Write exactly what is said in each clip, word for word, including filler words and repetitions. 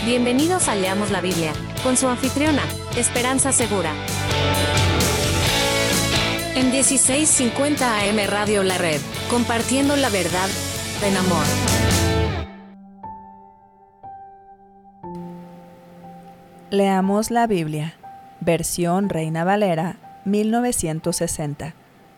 Bienvenidos a Leamos la Biblia, con su anfitriona, Esperanza Segura. En dieciséis cincuenta A M Radio La Red, compartiendo la verdad en amor. Leamos la Biblia, versión Reina Valera, mil novecientos sesenta.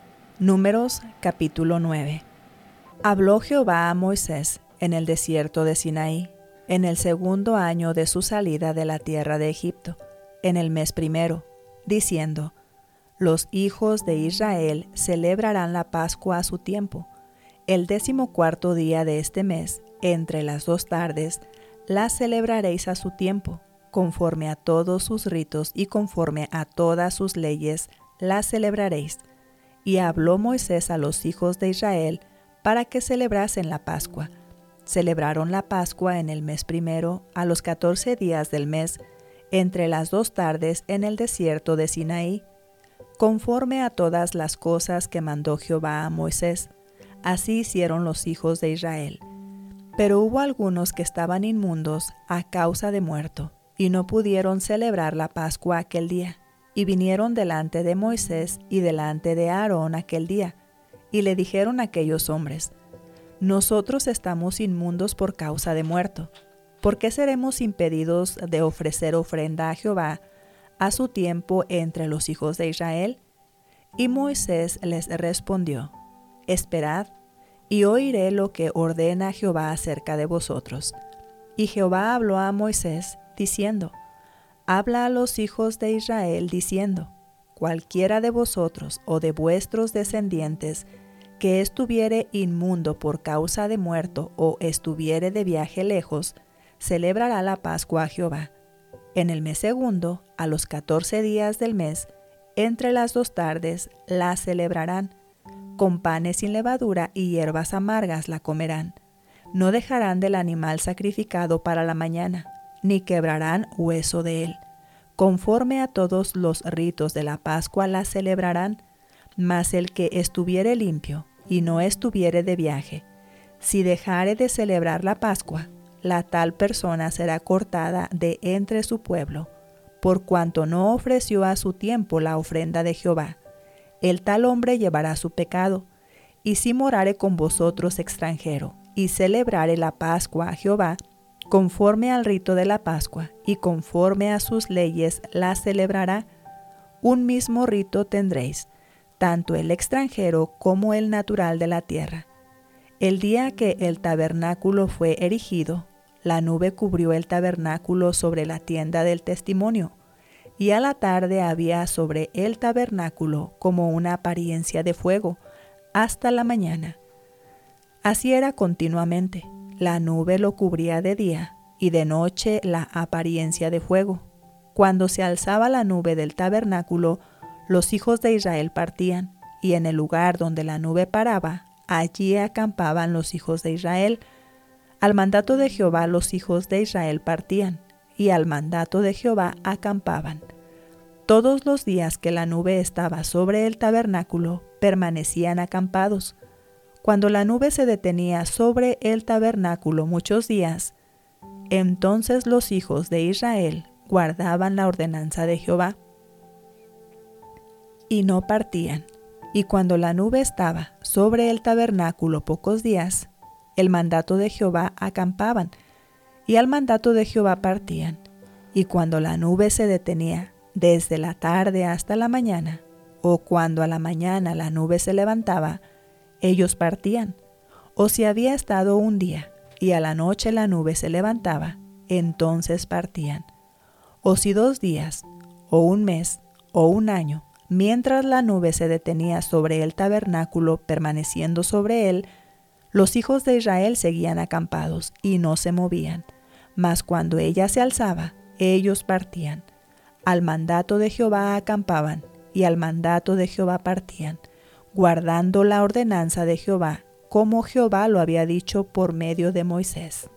Números, capítulo nueve. Habló Jehová a Moisés en el desierto de Sinaí, en el segundo año de su salida de la tierra de Egipto, en el mes primero, diciendo: Los hijos de Israel celebrarán la Pascua a su tiempo. El decimocuarto día de este mes, entre las dos tardes, la celebraréis a su tiempo, conforme a todos sus ritos y conforme a todas sus leyes, la celebraréis. Y habló Moisés a los hijos de Israel para que celebrasen la Pascua. Celebraron la Pascua en el mes primero, a los catorce días del mes, entre las dos tardes en el desierto de Sinaí, conforme a todas las cosas que mandó Jehová a Moisés. Así hicieron los hijos de Israel. Pero hubo algunos que estaban inmundos a causa de muerto, y no pudieron celebrar la Pascua aquel día, y vinieron delante de Moisés y delante de Aarón aquel día, y le dijeron a aquellos hombres: Nosotros estamos inmundos por causa de muerto. ¿Por qué seremos impedidos de ofrecer ofrenda a Jehová a su tiempo entre los hijos de Israel? Y Moisés les respondió: Esperad, y oiré lo que ordena Jehová acerca de vosotros. Y Jehová habló a Moisés, diciendo: Habla a los hijos de Israel, diciendo: Cualquiera de vosotros o de vuestros descendientes que estuviere inmundo por causa de muerto o estuviere de viaje lejos, celebrará la Pascua a Jehová. En el mes segundo, a los catorce días del mes, entre las dos tardes, la celebrarán. Con panes sin levadura y hierbas amargas la comerán. No dejarán del animal sacrificado para la mañana, ni quebrarán hueso de él. Conforme a todos los ritos de la Pascua la celebrarán. Mas el que estuviere limpio y no estuviere de viaje, si dejare de celebrar la Pascua, la tal persona será cortada de entre su pueblo, por cuanto no ofreció a su tiempo la ofrenda de Jehová. El tal hombre llevará su pecado. Y si morare con vosotros extranjero, y celebrare la Pascua a Jehová, conforme al rito de la Pascua, y conforme a sus leyes la celebrará, un mismo rito tendréis, tanto el extranjero como el natural de la tierra. El día que el tabernáculo fue erigido, la nube cubrió el tabernáculo sobre la tienda del testimonio, y a la tarde había sobre el tabernáculo como una apariencia de fuego, hasta la mañana. Así era continuamente, la nube lo cubría de día, y de noche la apariencia de fuego. Cuando se alzaba la nube del tabernáculo, los hijos de Israel partían, y en el lugar donde la nube paraba, allí acampaban los hijos de Israel. Al mandato de Jehová los hijos de Israel partían, y al mandato de Jehová acampaban. Todos los días que la nube estaba sobre el tabernáculo, permanecían acampados. Cuando la nube se detenía sobre el tabernáculo muchos días, entonces los hijos de Israel guardaban la ordenanza de Jehová y no partían. Y cuando la nube estaba sobre el tabernáculo pocos días, el mandato de Jehová acampaban, y al mandato de Jehová partían. Y cuando la nube se detenía desde la tarde hasta la mañana, o cuando a la mañana la nube se levantaba, ellos partían. O si había estado un día, y a la noche la nube se levantaba, entonces partían. O si dos días, o un mes, o un año, mientras la nube se detenía sobre el tabernáculo, permaneciendo sobre él, los hijos de Israel seguían acampados y no se movían. Mas cuando ella se alzaba, ellos partían. Al mandato de Jehová acampaban, y al mandato de Jehová partían, guardando la ordenanza de Jehová, como Jehová lo había dicho por medio de Moisés.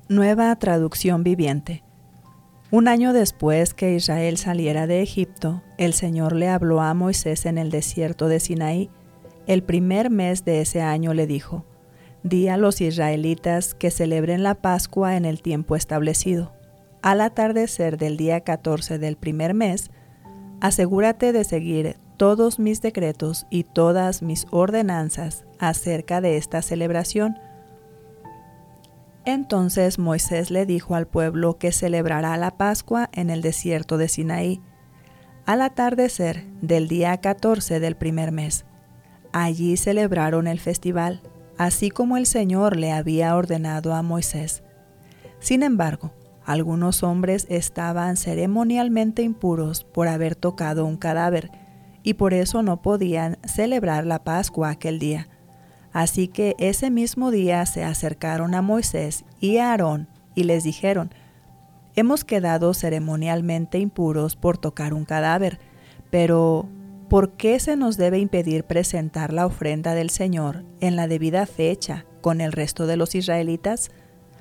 Nueva traducción viviente. Un año después que Israel saliera de Egipto, el Señor le habló a Moisés en el desierto de Sinaí. El primer mes de ese año le dijo: Di a los israelitas que celebren la Pascua en el tiempo establecido. Al atardecer del día catorce del primer mes, asegúrate de seguir todos mis decretos y todas mis ordenanzas acerca de esta celebración. Entonces Moisés le dijo al pueblo que celebrará la Pascua en el desierto de Sinaí, al atardecer del día catorce del primer mes. Allí celebraron el festival, así como el Señor le había ordenado a Moisés. Sin embargo, algunos hombres estaban ceremonialmente impuros por haber tocado un cadáver, y por eso no podían celebrar la Pascua aquel día. Así que ese mismo día se acercaron a Moisés y a Aarón y les dijeron: Hemos quedado ceremonialmente impuros por tocar un cadáver, pero ¿por qué se nos debe impedir presentar la ofrenda del Señor en la debida fecha con el resto de los israelitas?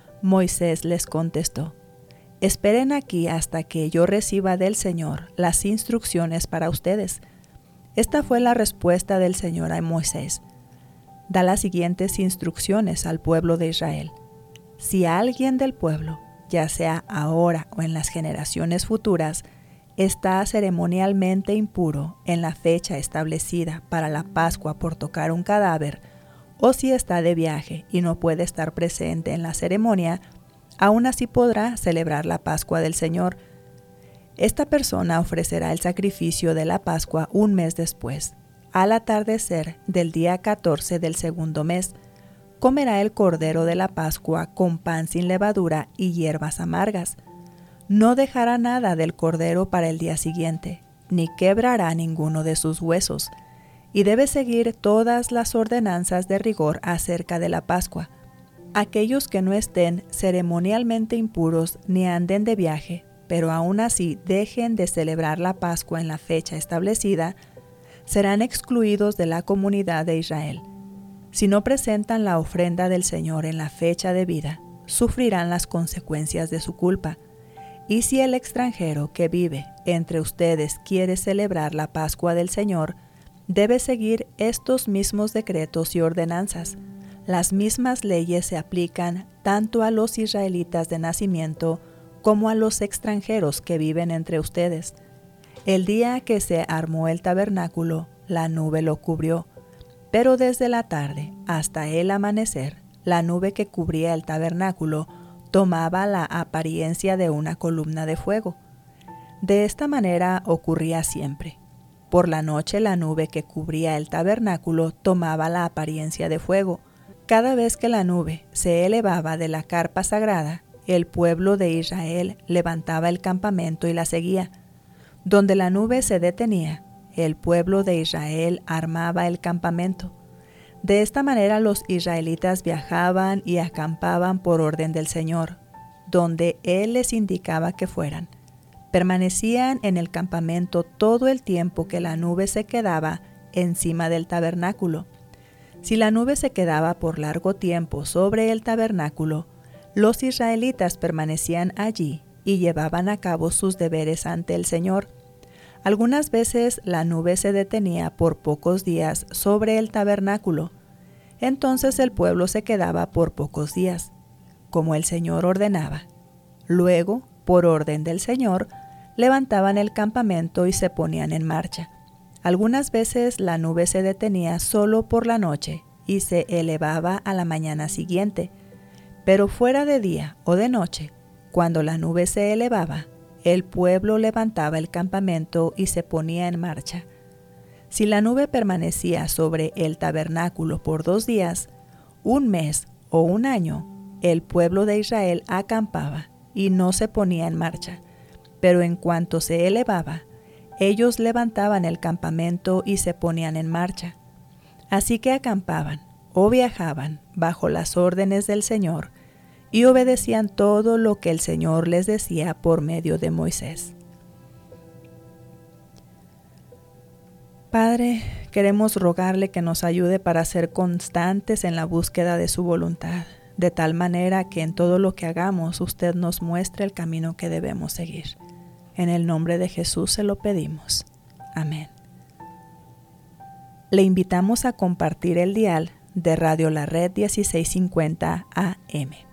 Moisés les contestó: Esperen aquí hasta que yo reciba del Señor las instrucciones para ustedes. Esta fue la respuesta del Señor a Moisés. Da las siguientes instrucciones al pueblo de Israel. Si alguien del pueblo, ya sea ahora o en las generaciones futuras, está ceremonialmente impuro en la fecha establecida para la Pascua por tocar un cadáver, o si está de viaje y no puede estar presente en la ceremonia, aún así podrá celebrar la Pascua del Señor. Esta persona ofrecerá el sacrificio de la Pascua un mes después. Al atardecer del día catorce del segundo mes, comerá el cordero de la Pascua con pan sin levadura y hierbas amargas. No dejará nada del cordero para el día siguiente, ni quebrará ninguno de sus huesos, y debe seguir todas las ordenanzas de rigor acerca de la Pascua. Aquellos que no estén ceremonialmente impuros ni anden de viaje, pero aún así dejen de celebrar la Pascua en la fecha establecida, serán excluidos de la comunidad de Israel. Si no presentan la ofrenda del Señor en la fecha debida, sufrirán las consecuencias de su culpa. Y si el extranjero que vive entre ustedes quiere celebrar la Pascua del Señor, debe seguir estos mismos decretos y ordenanzas. Las mismas leyes se aplican tanto a los israelitas de nacimiento como a los extranjeros que viven entre ustedes. El día que se armó el tabernáculo, la nube lo cubrió, pero desde la tarde hasta el amanecer, la nube que cubría el tabernáculo tomaba la apariencia de una columna de fuego. De esta manera ocurría siempre. Por la noche la nube que cubría el tabernáculo tomaba la apariencia de fuego. Cada vez que la nube se elevaba de la carpa sagrada, el pueblo de Israel levantaba el campamento y la seguía. Donde la nube se detenía, el pueblo de Israel armaba el campamento. De esta manera los israelitas viajaban y acampaban por orden del Señor, donde Él les indicaba que fueran. Permanecían en el campamento todo el tiempo que la nube se quedaba encima del tabernáculo. Si la nube se quedaba por largo tiempo sobre el tabernáculo, los israelitas permanecían allí y llevaban a cabo sus deberes ante el Señor. Algunas veces la nube se detenía por pocos días sobre el tabernáculo. Entonces el pueblo se quedaba por pocos días, como el Señor ordenaba. Luego, por orden del Señor, levantaban el campamento y se ponían en marcha. Algunas veces la nube se detenía solo por la noche y se elevaba a la mañana siguiente, pero fuera de día o de noche, cuando la nube se elevaba, el pueblo levantaba el campamento y se ponía en marcha. Si la nube permanecía sobre el tabernáculo por dos días, un mes o un año, el pueblo de Israel acampaba y no se ponía en marcha. Pero en cuanto se elevaba, ellos levantaban el campamento y se ponían en marcha. Así que acampaban o viajaban bajo las órdenes del Señor y obedecían todo lo que el Señor les decía por medio de Moisés. Padre, queremos rogarle que nos ayude para ser constantes en la búsqueda de su voluntad. de tal manera que en todo lo que hagamos usted nos muestre el camino que debemos seguir. En el nombre de Jesús se lo pedimos. Amén. Le invitamos a compartir el dial de Radio La Red dieciséis cincuenta A M.